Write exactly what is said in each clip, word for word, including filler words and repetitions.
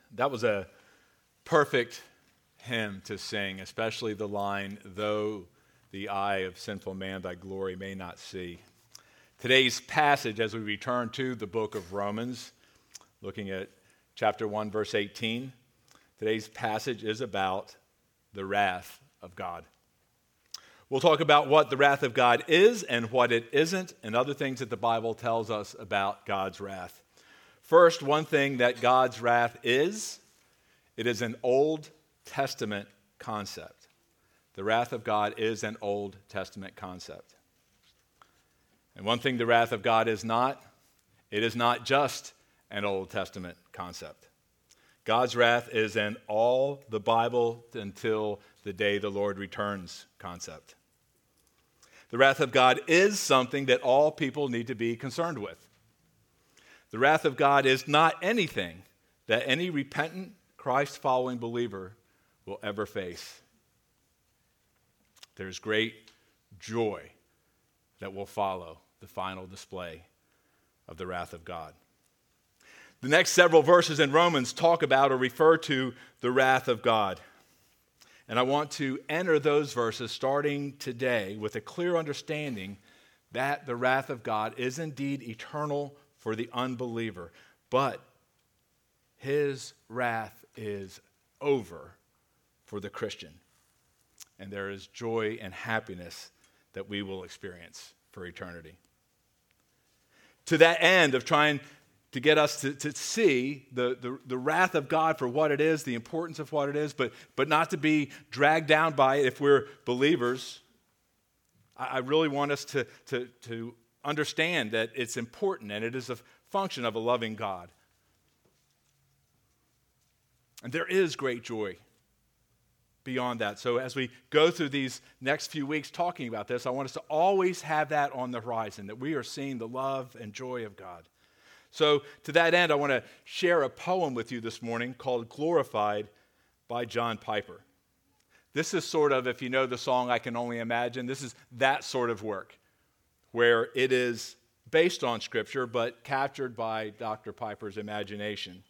That was a perfect hymn to sing, especially the line, though the eye of sinful man thy glory may not see. Today's passage, as we return to the book of Romans, looking at chapter one, verse eighteen, today's passage is about the wrath of God. We'll talk about what the wrath of God is and what it isn't, and other things that the Bible tells us about God's wrath. First, one thing that God's wrath is, it is an Old Testament concept. The wrath of God is an Old Testament concept. And one thing the wrath of God is not, it is not just an Old Testament concept. God's wrath is an all the Bible until the day the Lord returns concept. The wrath of God is something that all people need to be concerned with. The wrath of God is not anything that any repentant, Christ-following believer will ever face. There's great joy that will follow the final display of the wrath of God. The next several verses in Romans talk about or refer to the wrath of God. And I want to enter those verses starting today with a clear understanding that the wrath of God is indeed eternal for the unbeliever, but his wrath is over for the Christian. And there is joy and happiness that we will experience for eternity. To that end of trying to get us to, to see the, the, the wrath of God for what it is, the importance of what it is, but, but not to be dragged down by it if we're believers, I, I really want us to, to, to understand that it's important and it is a function of a loving God. And there is great joy beyond that. So as we go through these next few weeks talking about this, I want us to always have that on the horizon, that we are seeing the love and joy of God. So to that end, I want to share a poem with you this morning called Glorified by John Piper. This is sort of, if you know the song I Can Only Imagine, this is that sort of work where it is based on Scripture but captured by Doctor Piper's imagination.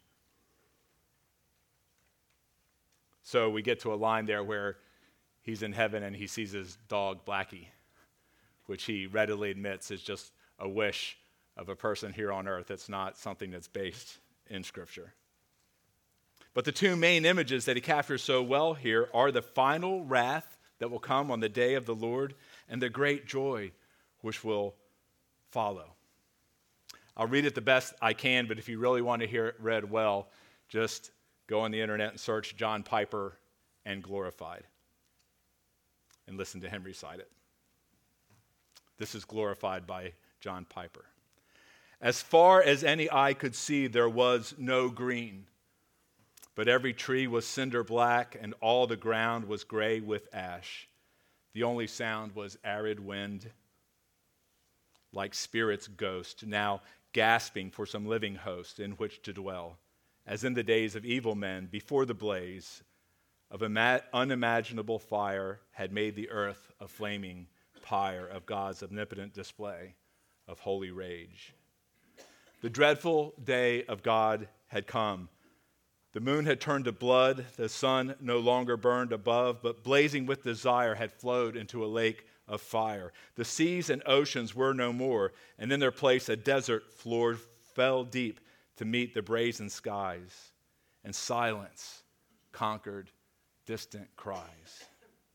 So we get to a line there where he's in heaven and he sees his dog Blackie, which he readily admits is just a wish of a person here on earth. It's not something that's based in Scripture. But the two main images that he captures so well here are the final wrath that will come on the day of the Lord and the great joy which will follow. I'll read it the best I can, but if you really want to hear it read well, just go on the internet and search John Piper and Glorified and listen to him recite it. This is Glorified by John Piper. As far as any eye could see, there was no green, but every tree was cinder black, and all the ground was gray with ash. The only sound was arid wind, like spirit's ghost, now gasping for some living host in which to dwell, as in the days of evil men before the blaze of an unimaginable fire had made the earth a flaming pyre of God's omnipotent display of holy rage. The dreadful day of God had come. The moon had turned to blood, the sun no longer burned above, but blazing with desire had flowed into a lake of fire. The seas and oceans were no more, and in their place a desert floor fell deep to meet the brazen skies, and silence conquered distant cries.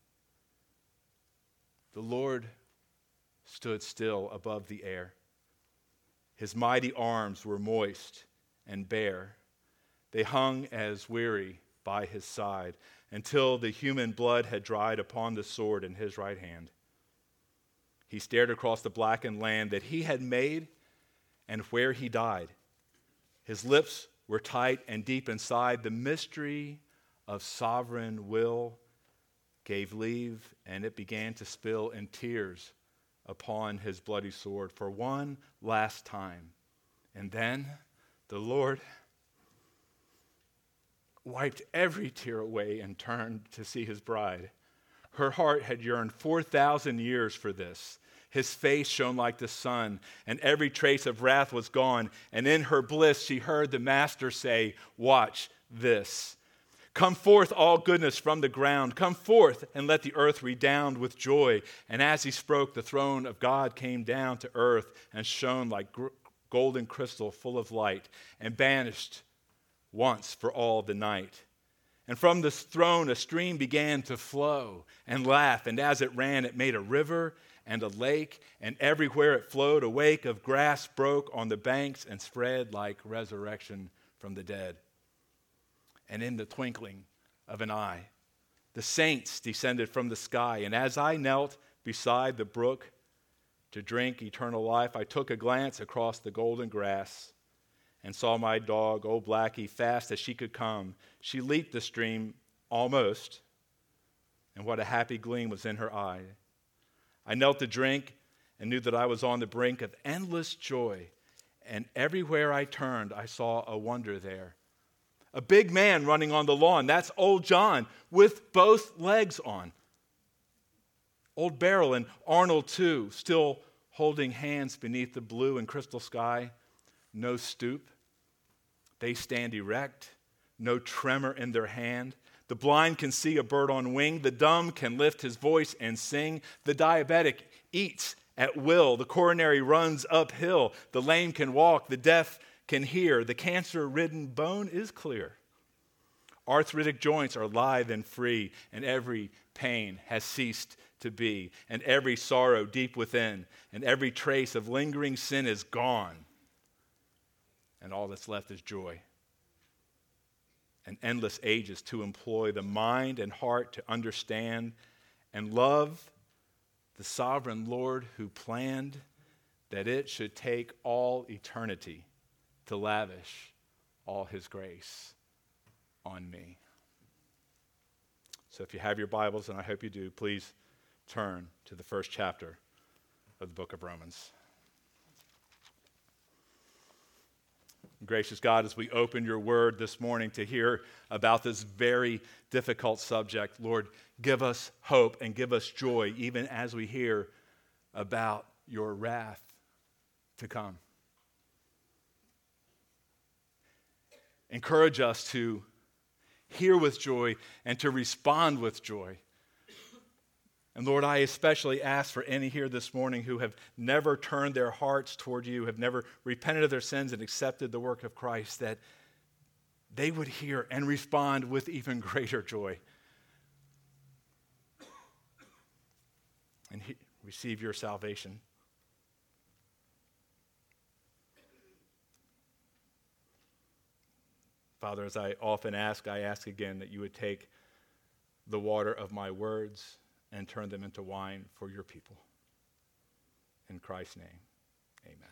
The Lord stood still above the air. His mighty arms were moist and bare. They hung as weary by his side until the human blood had dried upon the sword in his right hand. He stared across the blackened land that he had made and where he died. His lips were tight and deep inside. The mystery of sovereign will gave leave, and it began to spill in tears upon his bloody sword for one last time. And then the Lord wiped every tear away and turned to see his bride. Her heart had yearned four thousand years for this. His face shone like the sun, and every trace of wrath was gone. And in her bliss, she heard the master say, "Watch, this. Come forth, all goodness from the ground. Come forth and let the earth redound with joy. And as he spoke, the throne of God came down to earth and shone like gr- golden crystal full of light and banished once for all the night. And from this throne a stream began to flow and laugh, and as it ran it made a river and a lake, and everywhere it flowed a wake of grass broke on the banks and spread like resurrection from the dead. And in the twinkling of an eye, the saints descended from the sky, and as I knelt beside the brook to drink eternal life, I took a glance across the golden grass and saw my dog, old Blackie, fast as she could come. She leaped the stream almost, and what a happy gleam was in her eye. I knelt to drink and knew that I was on the brink of endless joy, and everywhere I turned, I saw a wonder there. A big man running on the lawn. That's old John with both legs on. Old Beryl and Arnold, too, still holding hands beneath the blue and crystal sky. No stoop. They stand erect. No tremor in their hand. The blind can see a bird on wing. The dumb can lift his voice and sing. The diabetic eats at will. The coronary runs uphill. The lame can walk. The deaf can hear. The cancer-ridden bone is clear. Arthritic joints are lithe and free, and every pain has ceased to be, and every sorrow deep within, and every trace of lingering sin is gone, and all that's left is joy. And endless ages to employ the mind and heart to understand and love the sovereign Lord who planned that it should take all eternity to lavish all his grace on me. So if you have your Bibles, and I hope you do, please turn to the first chapter of the book of Romans. Gracious God, as we open your word this morning to hear about this very difficult subject, Lord, give us hope and give us joy even as we hear about your wrath to come. Encourage us to hear with joy and to respond with joy. And Lord, I especially ask for any here this morning who have never turned their hearts toward you, have never repented of their sins and accepted the work of Christ, that they would hear and respond with even greater joy and he- receive your salvation. Father, as I often ask, I ask again that you would take the water of my words and turn them into wine for your people. In Christ's name, amen.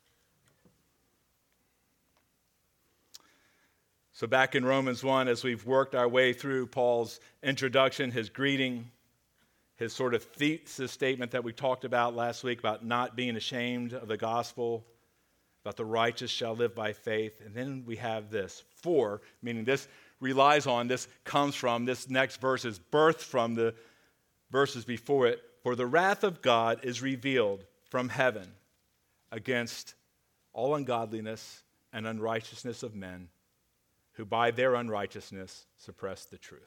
So back in Romans one, as we've worked our way through Paul's introduction, his greeting, his sort of thesis statement that we talked about last week about not being ashamed of the gospel, about the righteous shall live by faith. And then we have this, for, meaning this relies on, this comes from, this next verse is birthed from the verses before it. For the wrath of God is revealed from heaven against all ungodliness and unrighteousness of men, who by their unrighteousness suppress the truth.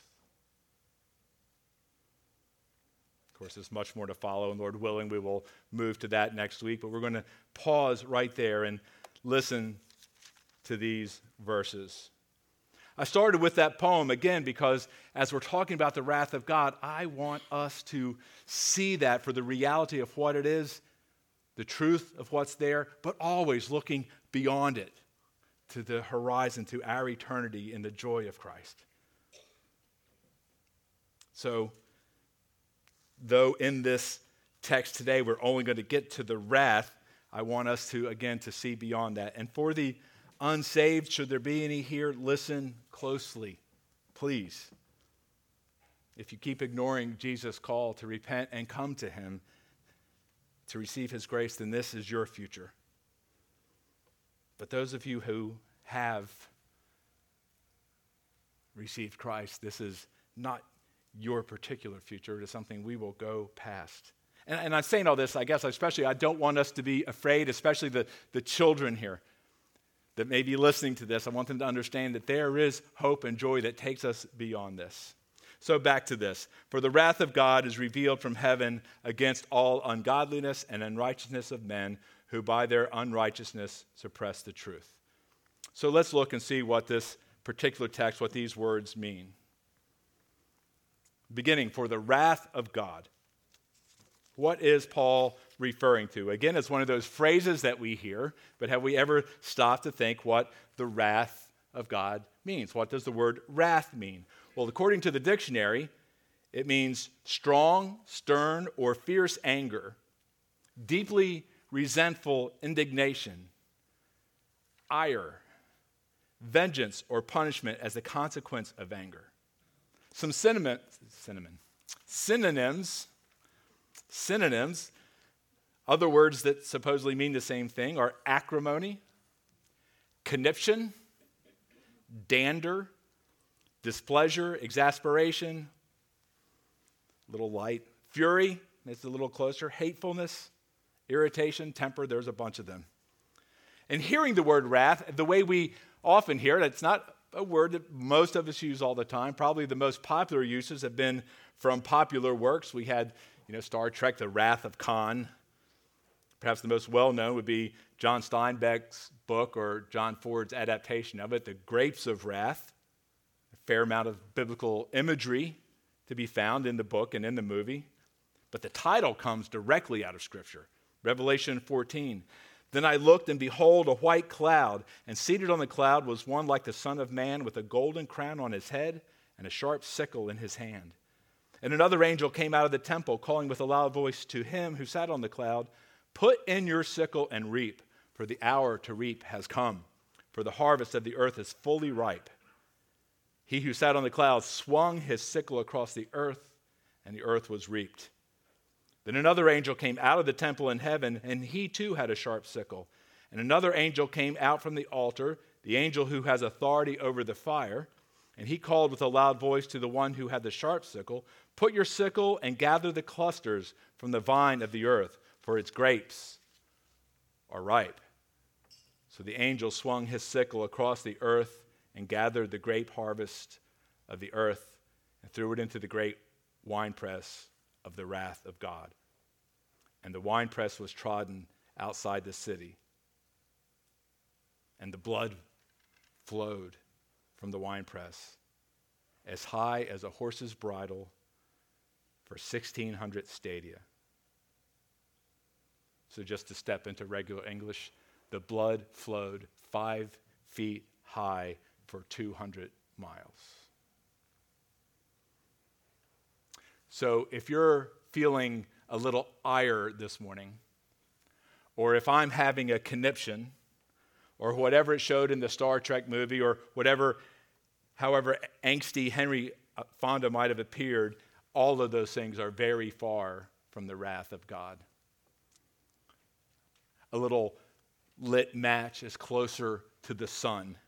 Of course, there's much more to follow, and Lord willing, we will move to that next week. But we're going to pause right there and listen to these verses. I started with that poem again because as we're talking about the wrath of God, I want us to see that for the reality of what it is, the truth of what's there, but always looking beyond it to the horizon, to our eternity in the joy of Christ. So, though in this text today we're only going to get to the wrath, I want us to, again, to see beyond that. And for the unsaved, should there be any here, listen closely, please. If you keep ignoring Jesus' call to repent and come to him to receive his grace, then this is your future. But those of you who have received Christ, this is not your particular future. It is something we will go past. And, and I'm saying all this, I guess, especially I don't want us to be afraid, especially the, the children here. that may be listening to this, I want them to understand that there is hope and joy that takes us beyond this. So back to this. For the wrath of God is revealed from heaven against all ungodliness and unrighteousness of men who by their unrighteousness suppress the truth. So let's look and see what this particular text, what these words mean. Beginning, for the wrath of God. What is Paul referring to? Again, it's one of those phrases that we hear, but have we ever stopped to think what the wrath of God means? What does the word wrath mean? Well, according to the dictionary, it means strong, stern, or fierce anger, deeply resentful indignation, ire, vengeance, or punishment as a consequence of anger. Some cinnamon, cinnamon, synonyms, synonyms, other words that supposedly mean the same thing are acrimony, conniption, dander, displeasure, exasperation, little light, fury, it's a little closer, hatefulness, irritation, temper, there's a bunch of them. And hearing the word wrath, the way we often hear it, it's not a word that most of us use all the time. Probably the most popular uses have been from popular works. We had, you know, Star Trek, The Wrath of Khan. Perhaps the most well-known would be John Steinbeck's book or John Ford's adaptation of it, The Grapes of Wrath. A fair amount of biblical imagery to be found in the book and in the movie. But the title comes directly out of Scripture. Revelation fourteen. Then I looked, and behold, a white cloud, and seated on the cloud was one like the Son of Man, with a golden crown on his head and a sharp sickle in his hand. And another angel came out of the temple, calling with a loud voice to him who sat on the cloud, "Put in your sickle and reap, for the hour to reap has come, for the harvest of the earth is fully ripe." He who sat on the cloud swung his sickle across the earth, and the earth was reaped. Then another angel came out of the temple in heaven, and he too had a sharp sickle. And another angel came out from the altar, the angel who has authority over the fire, and he called with a loud voice to the one who had the sharp sickle, "Put your sickle and gather the clusters from the vine of the earth, for its grapes are ripe." So the angel swung his sickle across the earth and gathered the grape harvest of the earth and threw it into the great winepress of the wrath of God. And the winepress was trodden outside the city, and the blood flowed from the winepress as high as a horse's bridle for sixteen hundred stadia. So just to step into regular English, the blood flowed five feet high for two hundred miles. So if you're feeling a little ire this morning, or if I'm having a conniption, or whatever it showed in the Star Trek movie, or whatever, however angsty Henry Fonda might have appeared, all of those things are very far from the wrath of God. A little lit match is closer to the sun.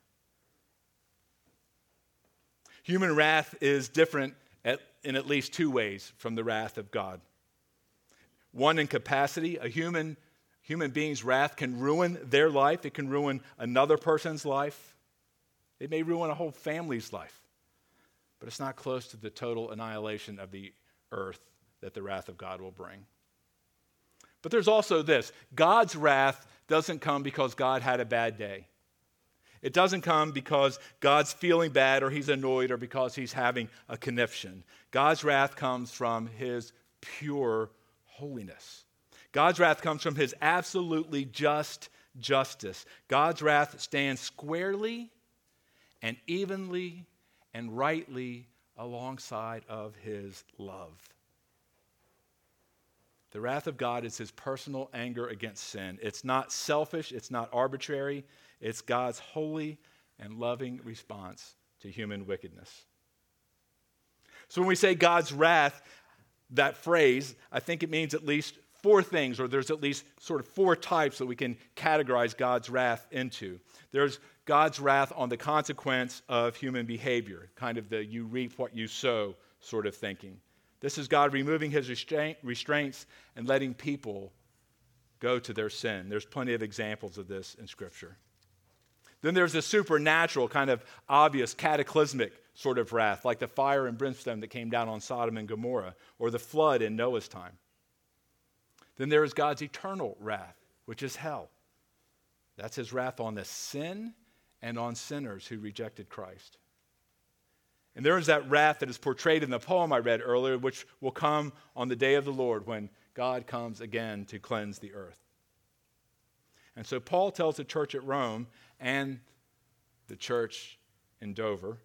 Human wrath is different at, in at least two ways from the wrath of God. One, in capacity. A human, human being's wrath can ruin their life. It can ruin another person's life. It may ruin a whole family's life. But it's not close to the total annihilation of the earth that the wrath of God will bring. But there's also this. God's wrath doesn't come because God had a bad day. It doesn't come because God's feeling bad or he's annoyed or because he's having a conniption. God's wrath comes from his pure holiness. God's wrath comes from his absolutely just justice. God's wrath stands squarely and evenly and rightly alongside of his love. The wrath of God is his personal anger against sin. It's not selfish, it's not arbitrary, it's God's holy and loving response to human wickedness. So when we say God's wrath, that phrase, I think it means at least four things, or there's at least sort of four types that we can categorize God's wrath into. There's God's wrath on the consequence of human behavior, kind of the you reap what you sow sort of thinking. This is God removing his restraint, restraints and letting people go to their sin. There's plenty of examples of this in Scripture. Then there's the supernatural, kind of obvious, cataclysmic sort of wrath, like the fire and brimstone that came down on Sodom and Gomorrah, or the flood in Noah's time. Then there is God's eternal wrath, which is hell. That's his wrath on the sin and on sinners who rejected Christ. And there is that wrath that is portrayed in the poem I read earlier, which will come on the day of the Lord when God comes again to cleanse the earth. And so Paul tells the church at Rome and the church in Dover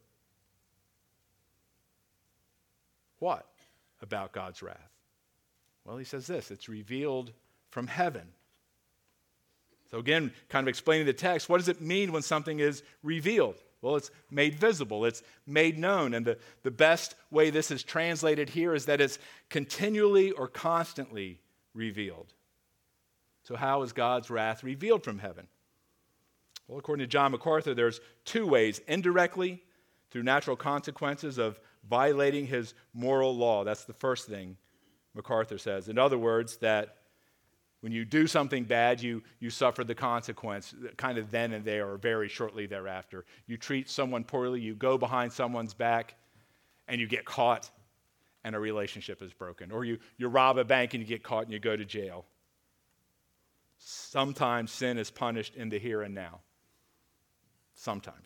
what about God's wrath? Well, he says this, it's revealed from heaven. So again, kind of explaining the text, what does it mean when something is revealed? Well, it's made visible, it's made known, and the, the best way this is translated here is that it's continually or constantly revealed. So how is God's wrath revealed from heaven? Well, according to John MacArthur, there's two ways: indirectly, through natural consequences of violating his moral law. That's the first thing MacArthur says. In other words, that when you do something bad, you, you suffer the consequence kind of then and there or very shortly thereafter. You treat someone poorly, you go behind someone's back, and you get caught, and a relationship is broken. Or you, you rob a bank and you get caught and you go to jail. Sometimes sin is punished in the here and now. Sometimes.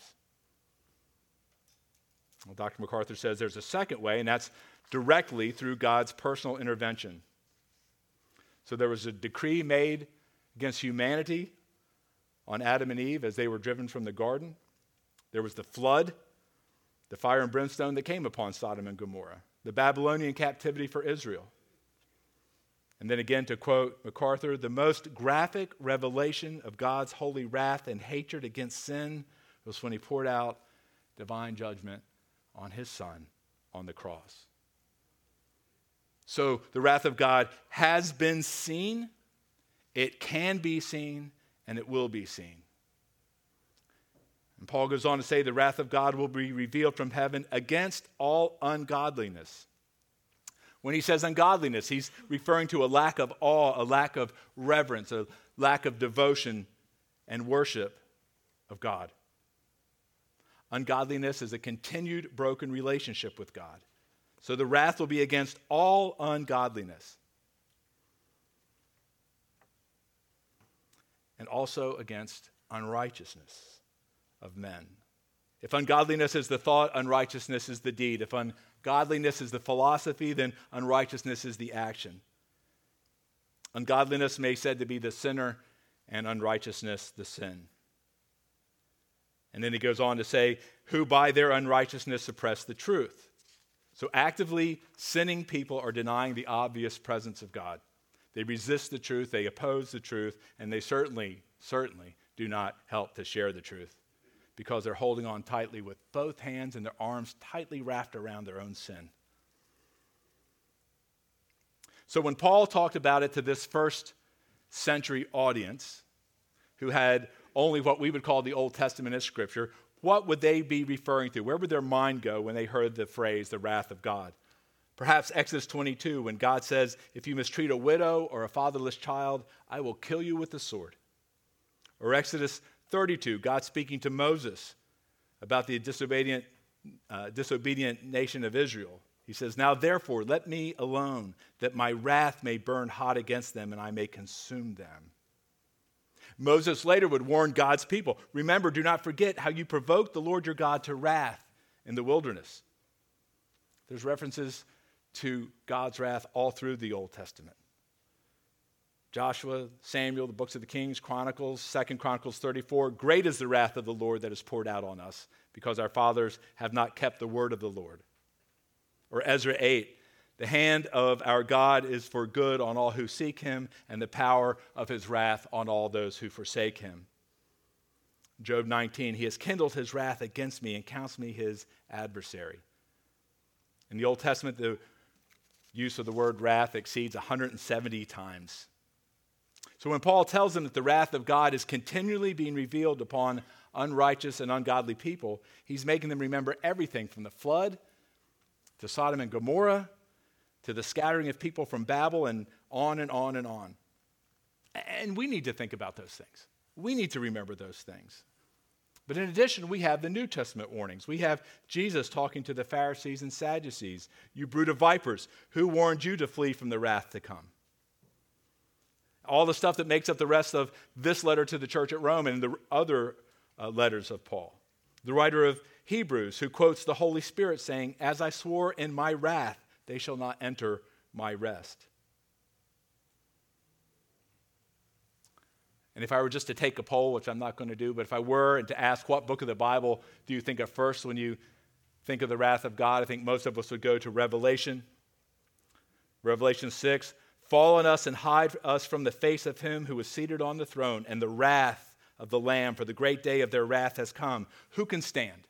Well, Doctor MacArthur says there's a second way, and that's directly through God's personal intervention. So there was a decree made against humanity on Adam and Eve as they were driven from the garden. There was the flood, the fire and brimstone that came upon Sodom and Gomorrah, the Babylonian captivity for Israel. And then again, to quote MacArthur, the most graphic revelation of God's holy wrath and hatred against sin was when he poured out divine judgment on his Son on the cross. So the wrath of God has been seen, it can be seen, and it will be seen. And Paul goes on to say the wrath of God will be revealed from heaven against all ungodliness. When he says ungodliness, he's referring to a lack of awe, a lack of reverence, a lack of devotion and worship of God. Ungodliness is a continued broken relationship with God. So the wrath will be against all ungodliness. And also against unrighteousness of men. If ungodliness is the thought, unrighteousness is the deed. If ungodliness is the philosophy, then unrighteousness is the action. Ungodliness may be said to be the sinner, and unrighteousness the sin. And then he goes on to say, who by their unrighteousness suppress the truth. So actively sinning people are denying the obvious presence of God. They resist the truth, they oppose the truth, and they certainly, certainly do not help to share the truth because they're holding on tightly with both hands and their arms tightly wrapped around their own sin. So when Paul talked about it to this first century audience who had only what we would call the Old Testament as Scripture, what would they be referring to? Where would their mind go when they heard the phrase, the wrath of God? Perhaps Exodus twenty-two, when God says, if you mistreat a widow or a fatherless child, I will kill you with the sword. Or Exodus thirty-two, God speaking to Moses about the disobedient, uh, disobedient nation of Israel. He says, now therefore, let me alone, that my wrath may burn hot against them and I may consume them. Moses later would warn God's people, remember, do not forget how you provoked the Lord your God to wrath in the wilderness. There's references to God's wrath all through the Old Testament. Joshua, Samuel, the books of the Kings, Chronicles, Second Chronicles thirty-four, great is the wrath of the Lord that is poured out on us because our fathers have not kept the word of the Lord. Or Ezra eight, the hand of our God is for good on all who seek him, and the power of his wrath on all those who forsake him. Job nineteen, he has kindled his wrath against me and counts me his adversary. In the Old Testament, the use of the word wrath exceeds one hundred seventy times. So when Paul tells them that the wrath of God is continually being revealed upon unrighteous and ungodly people, he's making them remember everything from the flood to Sodom and Gomorrah, to the scattering of people from Babel, and on and on and on. And we need to think about those things. We need to remember those things. But in addition, we have the New Testament warnings. We have Jesus talking to the Pharisees and Sadducees. You brood of vipers, who warned you to flee from the wrath to come? All the stuff that makes up the rest of this letter to the church at Rome and the other uh, letters of Paul. The writer of Hebrews, who quotes the Holy Spirit saying, as I swore in my wrath, they shall not enter my rest. And if I were just to take a poll, which I'm not going to do, but if I were and to ask what book of the Bible do you think of first when you think of the wrath of God, I think most of us would go to Revelation. Revelation six, fall on us and hide us from the face of him who is seated on the throne and the wrath of the Lamb, for the great day of their wrath has come. Who can stand?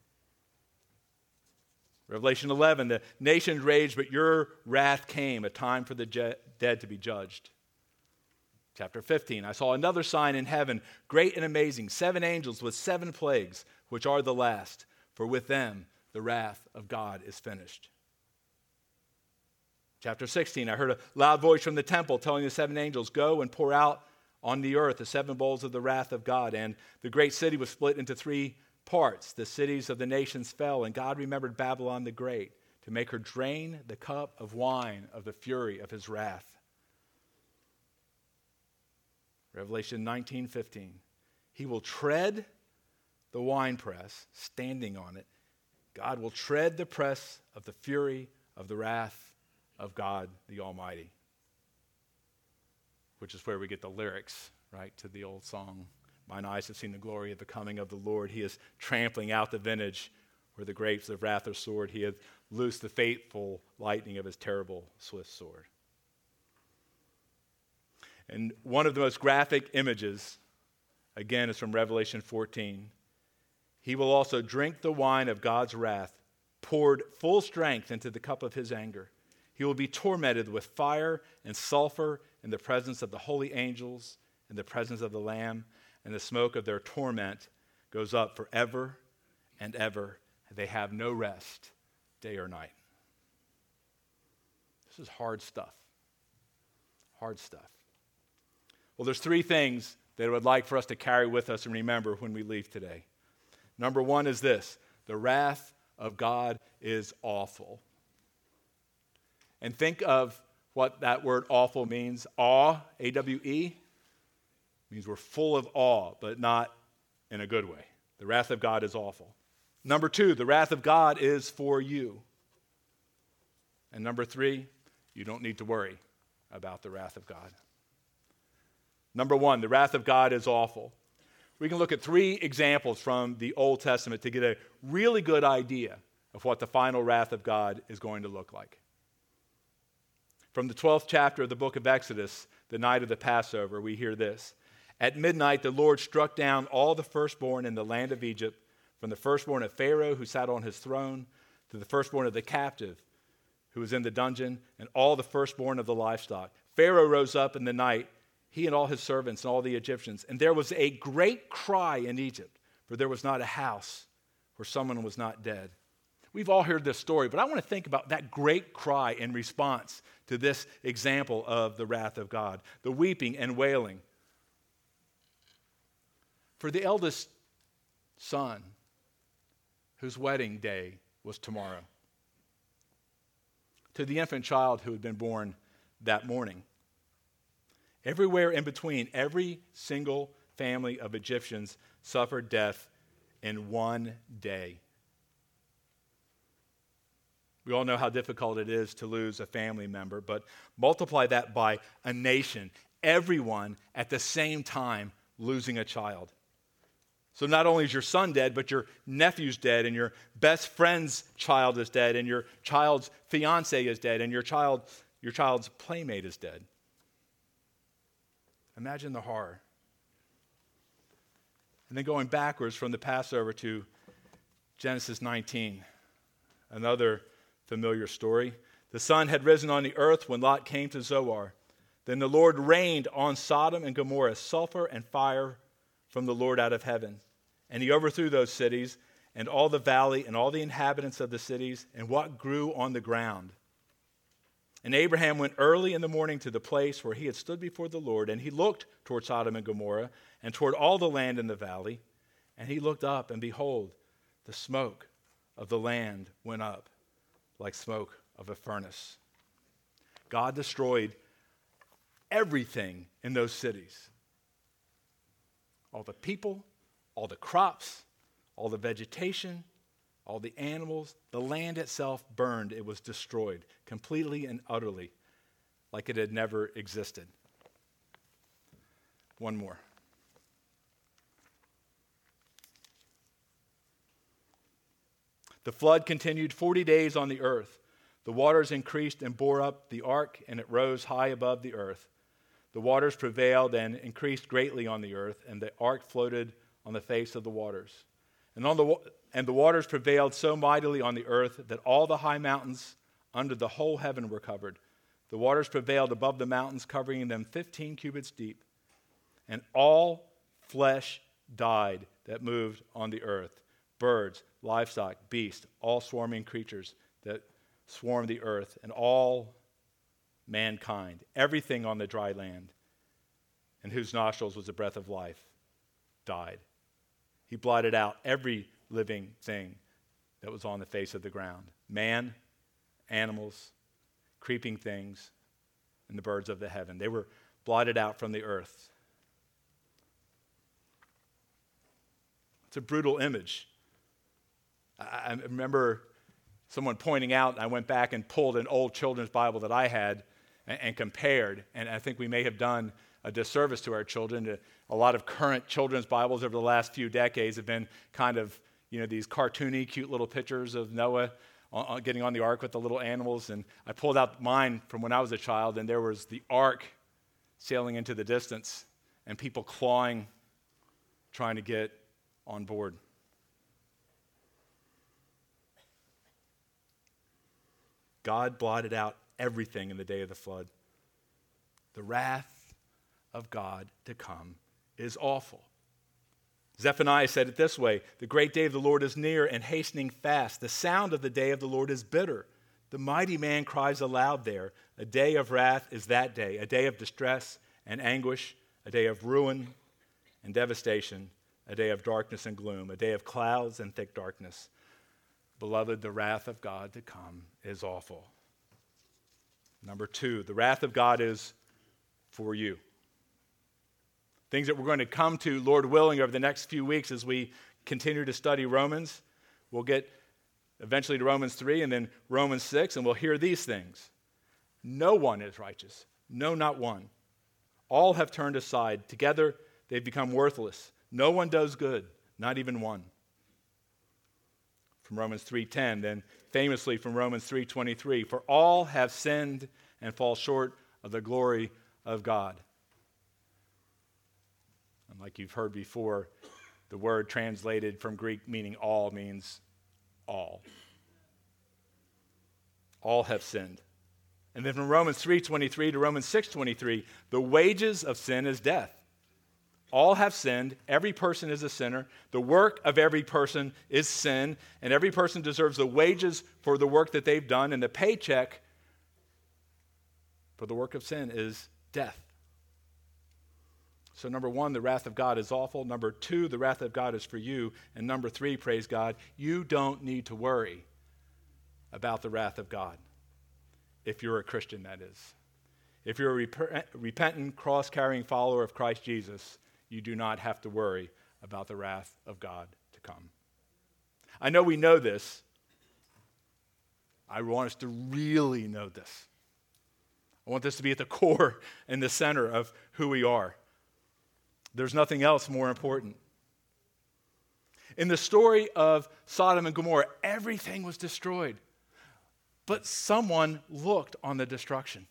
Revelation eleven, the nations raged, but your wrath came, a time for the je- dead to be judged. Chapter fifteen, I saw another sign in heaven, great and amazing, seven angels with seven plagues, which are the last, for with them the wrath of God is finished. Chapter sixteen, I heard a loud voice from the temple telling the seven angels, go and pour out on the earth the seven bowls of the wrath of God. And the great city was split into three parts. The cities of the nations fell, and God remembered Babylon the Great to make her drain the cup of wine of the fury of his wrath. Revelation nineteen fifteen. He will tread the winepress, standing on it. God will tread the press of the fury of the wrath of God the Almighty. Which is where we get the lyrics, right, to the old song, mine eyes have seen the glory of the coming of the Lord. He is trampling out the vintage where the grapes of wrath are stored. He hath loosed the fateful lightning of his terrible swift sword. And one of the most graphic images, again, is from Revelation fourteen. He will also drink the wine of God's wrath, poured full strength into the cup of his anger. He will be tormented with fire and sulfur in the presence of the holy angels, in the presence of the Lamb, and the smoke of their torment goes up forever and ever. They have no rest, day or night. This is hard stuff. Hard stuff. Well, there's three things that I would like for us to carry with us and remember when we leave today. Number one is this: the wrath of God is awful. And think of what that word awful means. Awe, A W E, means we're full of awe, but not in a good way. The wrath of God is awful. Number two, the wrath of God is for you. And number three, you don't need to worry about the wrath of God. Number one, the wrath of God is awful. We can look at three examples from the Old Testament to get a really good idea of what the final wrath of God is going to look like. From the twelfth chapter of the book of Exodus, the night of the Passover, we hear this. At midnight, the Lord struck down all the firstborn in the land of Egypt, from the firstborn of Pharaoh who sat on his throne, to the firstborn of the captive who was in the dungeon, and all the firstborn of the livestock. Pharaoh rose up in the night, he and all his servants and all the Egyptians, and there was a great cry in Egypt, for there was not a house where someone was not dead. We've all heard this story, but I want to think about that great cry in response to this example of the wrath of God, the weeping and wailing. For the eldest son, whose wedding day was tomorrow. To the infant child who had been born that morning. Everywhere in between, every single family of Egyptians suffered death in one day. We all know how difficult it is to lose a family member, but multiply that by a nation, everyone at the same time losing a child. So not only is your son dead, but your nephew's dead, and your best friend's child is dead, and your child's fiance is dead, and your child, your child's playmate is dead. Imagine the horror. And then going backwards from the Passover to Genesis nineteen, another familiar story. The sun had risen on the earth when Lot came to Zoar. Then the Lord rained on Sodom and Gomorrah sulfur and fire from the Lord out of heaven. And he overthrew those cities and all the valley and all the inhabitants of the cities and what grew on the ground. And Abraham went early in the morning to the place where he had stood before the Lord, and he looked toward Sodom and Gomorrah and toward all the land in the valley. And he looked up, and behold, the smoke of the land went up like smoke of a furnace. God destroyed everything in those cities. All the people, all the crops, all the vegetation, all the animals, the land itself burned. It was destroyed completely and utterly, like it had never existed. One more. The flood continued forty days on the earth. The waters increased and bore up the ark, and it rose high above the earth. The waters prevailed and increased greatly on the earth, and the ark floated on the face of the waters. And on the and the waters prevailed so mightily on the earth that all the high mountains under the whole heaven were covered. The waters prevailed above the mountains, covering them fifteen cubits deep. And all flesh died that moved on the earth. Birds, livestock, beasts, all swarming creatures that swarmed the earth, and all mankind, everything on the dry land, in whose nostrils was the breath of life, died. He blotted out every living thing that was on the face of the ground. Man, animals, creeping things, and the birds of the heaven. They were blotted out from the earth. It's a brutal image. I, I remember someone pointing out, I went back and pulled an old children's Bible that I had and, and compared, and I think we may have done a disservice to our children. A lot of current children's Bibles over the last few decades have been kind of, you know, these cartoony, cute little pictures of Noah on, on, getting on the ark with the little animals. And I pulled out mine from when I was a child, and there was the ark sailing into the distance and people clawing, trying to get on board. God blotted out everything in the day of the flood. The wrath of God to come is awful. Zephaniah said it this way: the great day of the Lord is near and hastening fast. The sound of the day of the Lord is bitter. The mighty man cries aloud there. A day of wrath is that day, a day of distress and anguish, a day of ruin and devastation, a day of darkness and gloom, a day of clouds and thick darkness. Beloved, the wrath of God to come is awful. Number two, the wrath of God is for you. Things that we're going to come to, Lord willing, over the next few weeks as we continue to study Romans. We'll get eventually to Romans three and then Romans six, and we'll hear these things. No one is righteous. No, not one. All have turned aside. Together they've become worthless. No one does good, not even one. From Romans three ten, then famously from Romans three twenty-three, for all have sinned and fall short of the glory of God. And like you've heard before, the word translated from Greek meaning all means all. All have sinned. And then from Romans three twenty-three to Romans six twenty-three, the wages of sin is death. All have sinned. Every person is a sinner. The work of every person is sin, and every person deserves the wages for the work that they've done, and the paycheck for the work of sin is death. So number one, the wrath of God is awful. Number two, the wrath of God is for you. And number three, praise God, you don't need to worry about the wrath of God. If you're a Christian, that is. If you're a rep- repentant, cross-carrying follower of Christ Jesus, you do not have to worry about the wrath of God to come. I know we know this. I want us to really know this. I want this to be at the core and the center of who we are. There's nothing else more important. In the story of Sodom and Gomorrah, everything was destroyed, but someone looked on the destruction.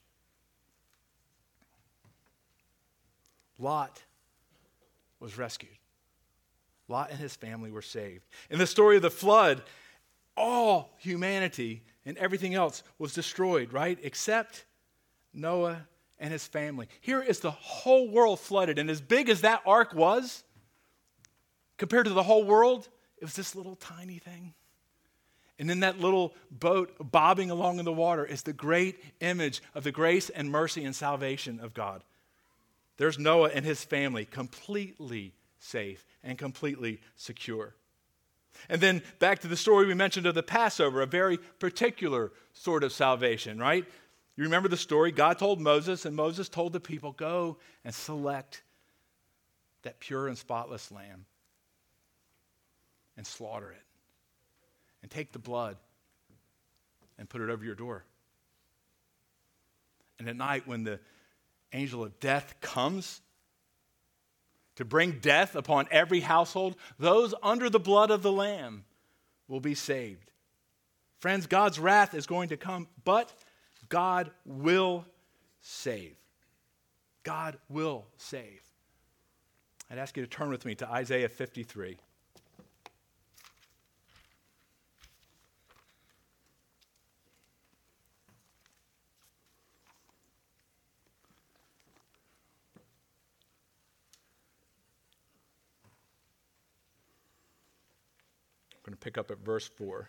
Lot was rescued. Lot and his family were saved. In the story of the flood, all humanity and everything else was destroyed, right? Except Noah and his family. Here is the whole world flooded, and as big as that ark was, compared to the whole world, it was this little tiny thing. And in that little boat bobbing along in the water is the great image of the grace and mercy and salvation of God. There's Noah and his family completely safe and completely secure. And then back to the story we mentioned of the Passover, a very particular sort of salvation, right? You remember the story? God told Moses, and Moses told the people, go and select that pure and spotless lamb and slaughter it. And take the blood and put it over your door. And at night when the angel of death comes to bring death upon every household, those under the blood of the Lamb will be saved. Friends, God's wrath is going to come, but God will save. God will save. I'd ask you to turn with me to Isaiah fifty-three. I'm going to pick up at verse four.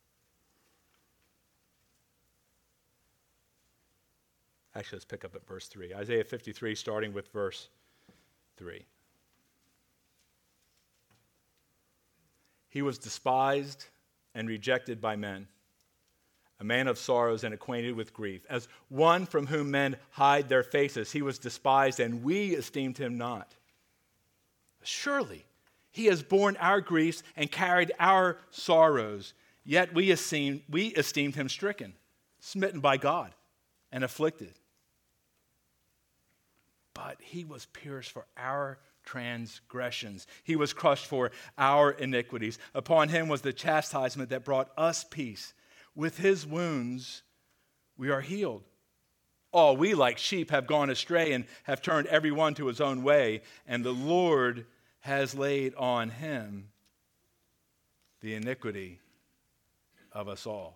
Actually, let's pick up at verse three. Isaiah fifty-three, starting with verse three. He was despised and rejected by men, a man of sorrows and acquainted with grief. As one from whom men hide their faces, he was despised, and we esteemed him not. Surely he has borne our griefs and carried our sorrows, yet we esteemed, we esteemed him stricken, smitten by God, and afflicted. But he was pierced for our transgressions. He was crushed for our iniquities. Upon him was the chastisement that brought us peace. With his wounds we are healed. All we like sheep have gone astray and have turned every one to his own way, and the Lord has laid on him the iniquity of us all.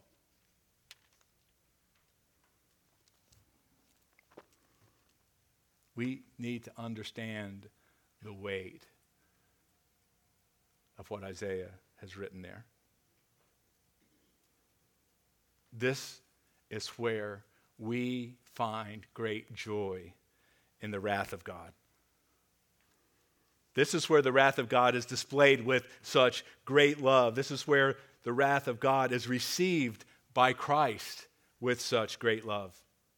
We need to understand the weight of what Isaiah has written there. This is where we find great joy in the wrath of God. This is where the wrath of God is displayed with such great love. This is where the wrath of God is received by Christ with such great love.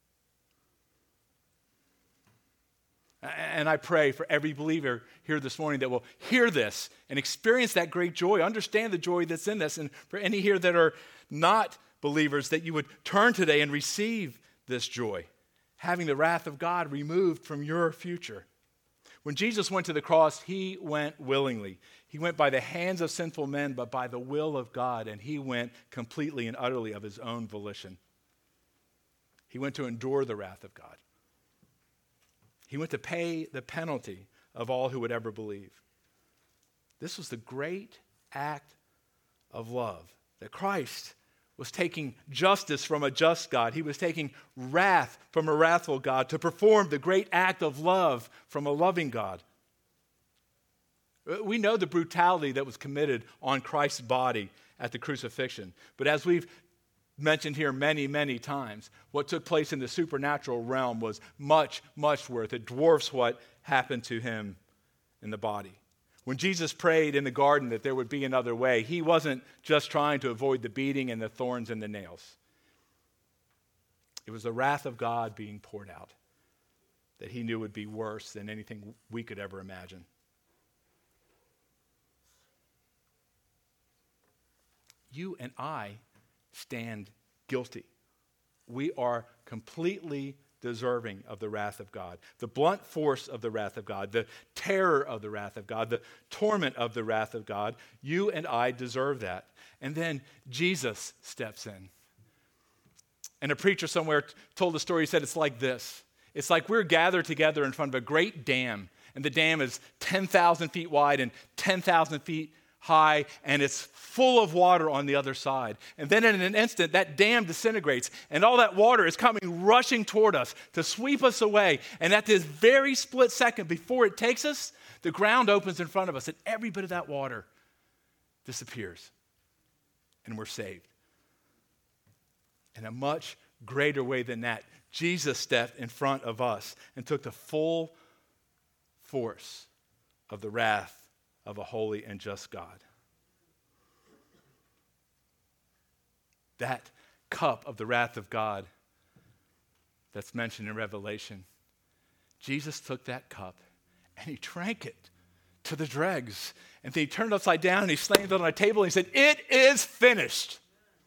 And I pray for every believer here this morning that will hear this and experience that great joy, understand the joy that's in this. And for any here that are not believers, that you would turn today and receive this joy, having the wrath of God removed from your future. When Jesus went to the cross, he went willingly. He went by the hands of sinful men, but by the will of God, and he went completely and utterly of his own volition. He went to endure the wrath of God. He went to pay the penalty of all who would ever believe. This was the great act of love, that Christ was taking justice from a just God. He was taking wrath from a wrathful God to perform the great act of love from a loving God. We know the brutality that was committed on Christ's body at the crucifixion. But as we've mentioned here many, many times, what took place in the supernatural realm was much, much worse. It dwarfs what happened to him in the body. When Jesus prayed in the garden that there would be another way, he wasn't just trying to avoid the beating and the thorns and the nails. It was the wrath of God being poured out that he knew would be worse than anything we could ever imagine. You and I stand guilty. We are completely deserving of the wrath of God. The blunt force of the wrath of God, the terror of the wrath of God, the torment of the wrath of God. You and I deserve that. And then Jesus steps in. And a preacher somewhere t- told a story. He said it's like this. It's like we're gathered together in front of a great dam, and the dam is ten thousand feet wide and ten thousand feet high, and it's full of water on the other side. And then in an instant, that dam disintegrates, and all that water is coming rushing toward us to sweep us away. And at this very split second before it takes us, the ground opens in front of us, and every bit of that water disappears, and we're saved. In a much greater way than that, Jesus stepped in front of us and took the full force of the wrath of a holy and just God. That cup of the wrath of God that's mentioned in Revelation, Jesus took that cup and he drank it to the dregs. And then he turned it upside down and he slammed it on a table and he said, "It is finished."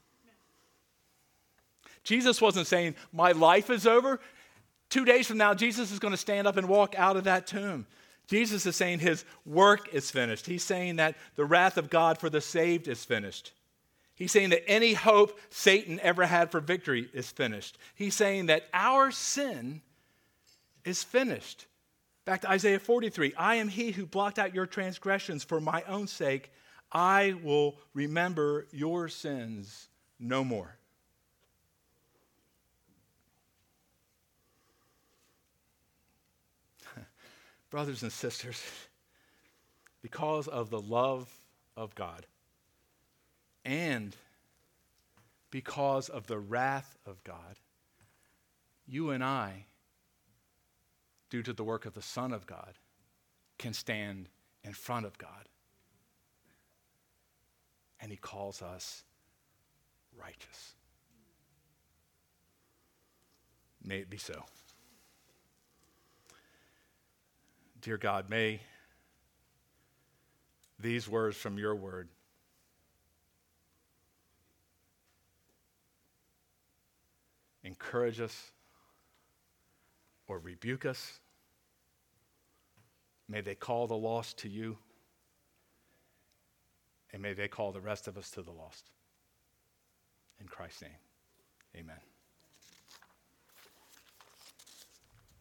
Jesus wasn't saying, "My life is over." Two days from now, Jesus is going to stand up and walk out of that tomb. Jesus is saying his work is finished. He's saying that the wrath of God for the saved is finished. He's saying that any hope Satan ever had for victory is finished. He's saying that our sin is finished. Back to Isaiah forty-three, "I am he who blocked out your transgressions for my own sake. I will remember your sins no more." Brothers and sisters, because of the love of God and because of the wrath of God, you and I, due to the work of the Son of God, can stand in front of God. And he calls us righteous. May it be so. Dear God, may these words from your word encourage us or rebuke us. May they call the lost to you, and may they call the rest of us to the lost. In Christ's name, amen.